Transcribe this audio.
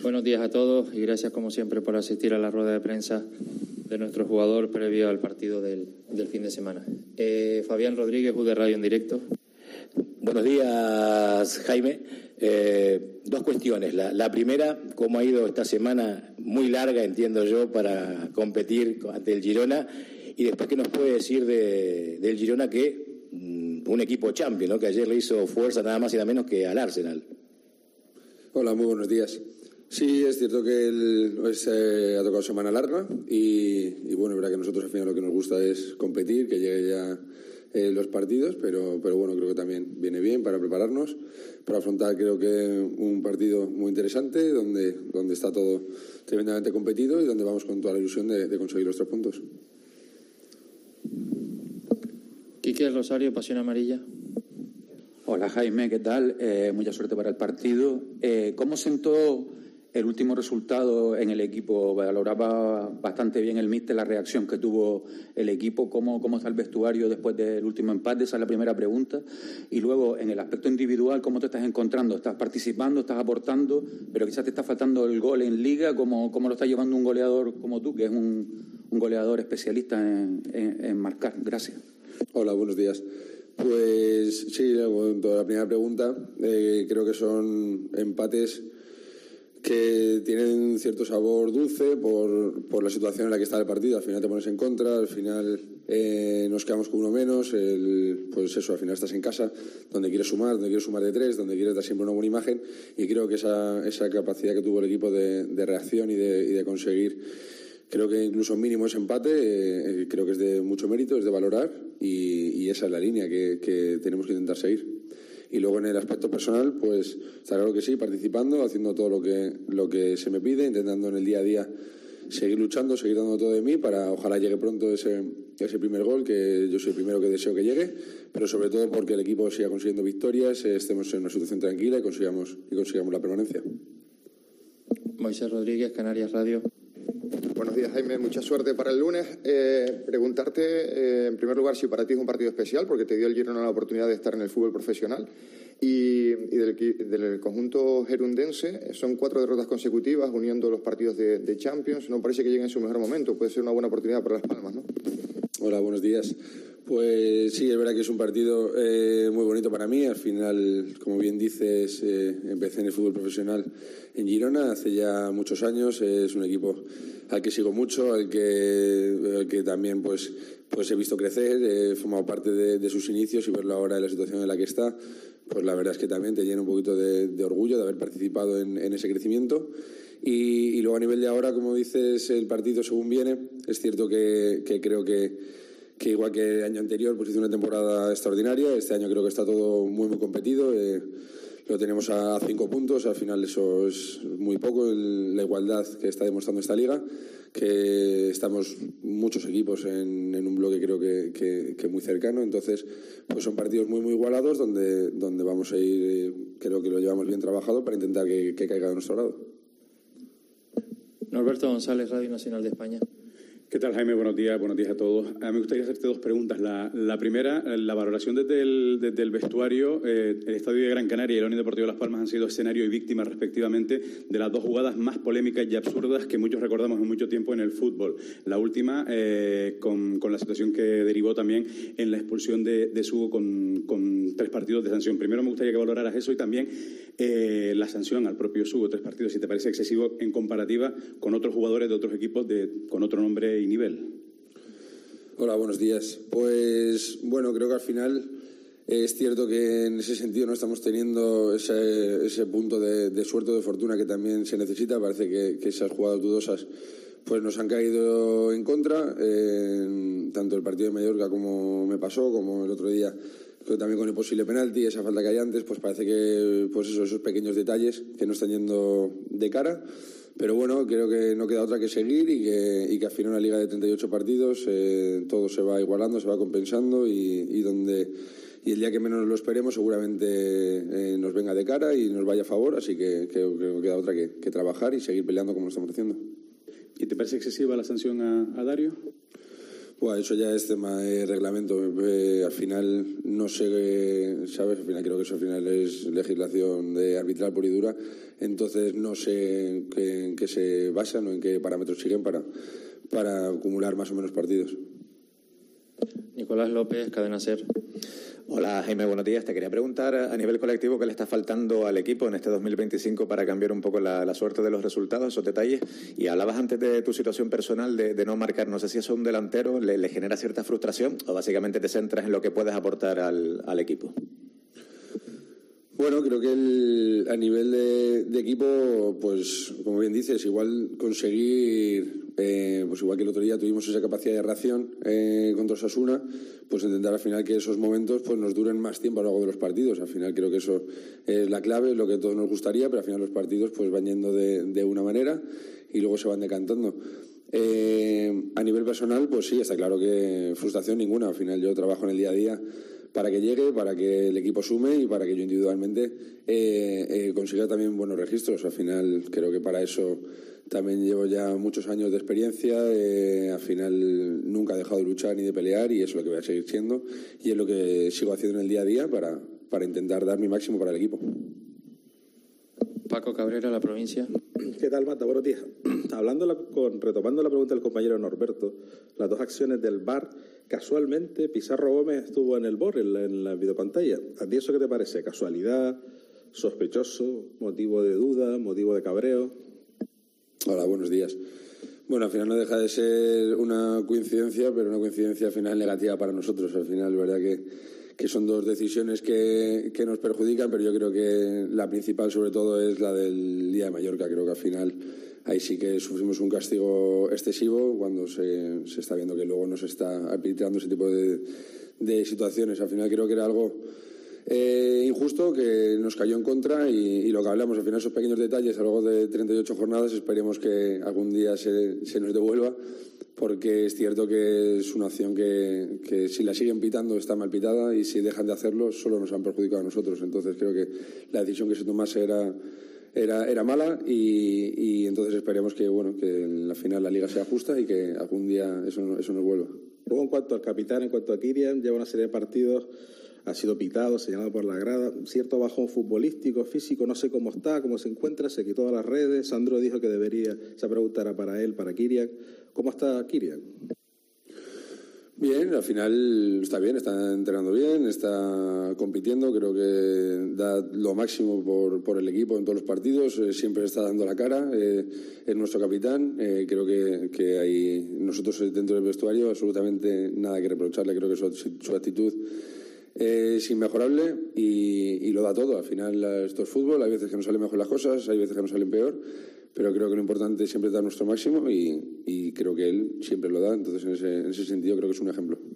Buenos días a todos y gracias como siempre por asistir a la rueda de prensa de nuestro jugador previo al partido del fin de semana. Fabián Rodríguez, UD Radio en directo. Buenos días, Jaime. Dos cuestiones. La primera, ¿cómo ha ido esta semana muy larga, entiendo yo, para competir ante el Girona? Y después, ¿qué nos puede decir del Girona, que un equipo champion, ¿no?, que ayer le hizo fuerza nada más y nada menos que al Arsenal? Hola, muy buenos días. Sí, es cierto que ha tocado semana larga y bueno, es verdad que nosotros al final lo que nos gusta es competir, que llegue ya los partidos, pero bueno, creo que también viene bien para prepararnos, para afrontar creo que un partido muy interesante donde está todo tremendamente competido y donde vamos con toda la ilusión de conseguir los 3 puntos. Quique Rosario, Pasión Amarilla. Hola Jaime, ¿qué tal? Mucha suerte para el partido. ¿Cómo sentó el último resultado en el equipo? Valoraba bastante bien el míster la reacción que tuvo el equipo. ¿Cómo está el vestuario después del último empate? Esa es la primera pregunta. Y luego, en el aspecto individual, ¿cómo te estás encontrando? ¿Estás participando, estás aportando, pero quizás te está faltando el gol en Liga? ¿Cómo lo está llevando un goleador como tú, que es un goleador especialista en marcar? Gracias. Hola, buenos días. Pues sí, la primera pregunta, creo que son empates que tienen cierto sabor dulce por la situación en la que está el partido. Al final te pones en contra, al final nos quedamos con uno menos, pues eso, al final estás en casa, donde quieres sumar de 3, donde quieres dar siempre una buena imagen, y creo que esa capacidad que tuvo el equipo de reacción y de conseguir, creo que incluso mínimo ese empate, creo que es de mucho mérito, es de valorar, y esa es la línea que tenemos que intentar seguir. Y luego en el aspecto personal, pues está claro que sí, participando, haciendo todo lo que se me pide, intentando en el día a día seguir luchando, seguir dando todo de mí para ojalá llegue pronto ese primer gol, que yo soy el primero que deseo que llegue, pero sobre todo porque el equipo siga consiguiendo victorias, estemos en una situación tranquila y consigamos la permanencia. Moisés Rodríguez, Canarias Radio. Buenos días, Jaime. Mucha suerte para el lunes. Preguntarte, en primer lugar, si para ti es un partido especial, porque te dio el Girona la oportunidad de estar en el fútbol profesional. Y del conjunto gerundense, son 4 derrotas consecutivas, uniendo los partidos de Champions. No parece que llegue en su mejor momento. Puede ser una buena oportunidad para Las Palmas, ¿no? Hola, buenos días. Pues sí, es verdad que es un partido muy bonito para mí. Al final, como bien dices, empecé en el fútbol profesional en Girona hace ya muchos años. Es un equipo al que sigo mucho, al que también pues he visto crecer, he formado parte de sus inicios, y verlo ahora en la situación en la que está, pues la verdad es que también te llena un poquito de orgullo de haber participado en ese crecimiento. Y luego a nivel de ahora, como dices, el partido según viene, es cierto que creo que igual que el año anterior pues hizo una temporada extraordinaria. Este año creo que está todo muy muy competido, lo tenemos a 5 puntos, al final eso es muy poco, la igualdad que está demostrando esta liga, que estamos muchos equipos en un bloque creo que muy cercano. Entonces pues son partidos muy muy igualados donde vamos a ir, creo que lo llevamos bien trabajado para intentar que caiga de nuestro lado. Norberto González, Radio Nacional de España. ¿Qué tal, Jaime? Buenos días a todos. Me gustaría hacerte 2 preguntas. La primera, la valoración desde el vestuario. El Estadio de Gran Canaria y el Unión Deportivo Las Palmas han sido escenario y víctima respectivamente de las 2 jugadas más polémicas y absurdas que muchos recordamos en mucho tiempo en el fútbol. La última, con la situación que derivó también en la expulsión de Sugo con 3 partidos de sanción. Primero me gustaría que valoraras eso, y también la sanción al propio Sugo, 3 partidos, si te parece excesivo en comparativa con otros jugadores de otros equipos con otro nombre y nivel. Hola, buenos días. Pues bueno, creo que al final es cierto que en ese sentido no estamos teniendo ese punto de suerte o de fortuna que también se necesita. Parece que esas jugadas dudosas pues nos han caído en contra, tanto el partido de Mallorca como me pasó, como el otro día también con el posible penalti, esa falta que hay antes, pues parece que pues esos pequeños detalles que no están yendo de cara. Pero bueno, creo que no queda otra que seguir y que al final una liga de 38 partidos todo se va igualando, se va compensando, y el día que menos lo esperemos seguramente nos venga de cara y nos vaya a favor. Así que creo que no queda otra que trabajar y seguir peleando como lo estamos haciendo. ¿Y te parece excesiva la sanción a Dario? Bueno, eso ya es tema de reglamento. Al final no sé, ¿sabes? Al final creo que eso al final es legislación de arbitral pura y dura. Entonces no sé en qué se basan o en qué parámetros siguen para acumular más o menos partidos. Nicolás López, Cadena SER. Hola Jaime, buenos días. Te quería preguntar a nivel colectivo qué le está faltando al equipo en este 2025 para cambiar un poco la suerte de los resultados, esos detalles. Y hablabas antes de tu situación personal de no marcar. No sé si eso a un delantero le genera cierta frustración o básicamente te centras en lo que puedes aportar al equipo. Bueno, creo que a nivel de equipo, pues como bien dices, igual conseguir, pues igual que el otro día tuvimos esa capacidad de reacción contra Osasuna, pues intentar al final que esos momentos pues nos duren más tiempo a lo largo de los partidos. Al final creo que eso es la clave, es lo que a todos nos gustaría, pero al final los partidos pues van yendo de una manera y luego se van decantando. A nivel personal, pues sí, está claro que frustración ninguna. Al final yo trabajo en el día a día para que llegue, para que el equipo sume y para que yo individualmente consiga también buenos registros. Al final creo que para eso también llevo ya muchos años de experiencia. Al final nunca he dejado de luchar ni de pelear y es lo que voy a seguir siendo y es lo que sigo haciendo en el día a día para intentar dar mi máximo para el equipo. Paco Cabrera, La Provincia. ¿Qué tal, Mata? Buenos días. Retomando la pregunta del compañero Norberto, las dos acciones del VAR, casualmente Pizarro Gómez estuvo en el VAR, en la videopantalla. ¿A ti eso qué te parece? ¿Casualidad? ¿Sospechoso? ¿Motivo de duda? ¿Motivo de cabreo? Hola, buenos días. Bueno, al final no deja de ser una coincidencia, pero una coincidencia al final negativa para nosotros. Al final, verdad que son dos decisiones que nos perjudican, pero yo creo que la principal sobre todo es la del día de Mallorca. Creo que al final ahí sí que sufrimos un castigo excesivo cuando se está viendo que luego nos está arbitrando ese tipo de situaciones. Al final creo que era algo injusto que nos cayó en contra y lo que hablamos, al final esos pequeños detalles a lo largo de 38 jornadas esperemos que algún día se nos devuelva, porque es cierto que es una acción que si la siguen pitando está mal pitada y si dejan de hacerlo solo nos han perjudicado a nosotros. Entonces creo que la decisión que se tomase era mala y entonces esperemos que en la final la liga sea justa y que algún día eso nos vuelva. Luego, en cuanto al capitán, en cuanto a Kylian, lleva una serie de partidos, ha sido pitado, señalado por la grada, cierto bajón futbolístico, físico, no sé cómo está, cómo se encuentra, se quitó de las redes. Sandro dijo que esa pregunta era para él, para Kylian. ¿Cómo está Kylian? Bien, al final está bien, está entrenando bien, está compitiendo, creo que da lo máximo por el equipo en todos los partidos, siempre está dando la cara, es nuestro capitán, creo que hay nosotros dentro del vestuario absolutamente nada que reprocharle, creo que su actitud es inmejorable y lo da todo. Al final esto es fútbol, hay veces que nos salen mejor las cosas, hay veces que nos salen peor, pero creo que lo importante es siempre dar nuestro máximo y creo que él siempre lo da, entonces en ese sentido creo que es un ejemplo.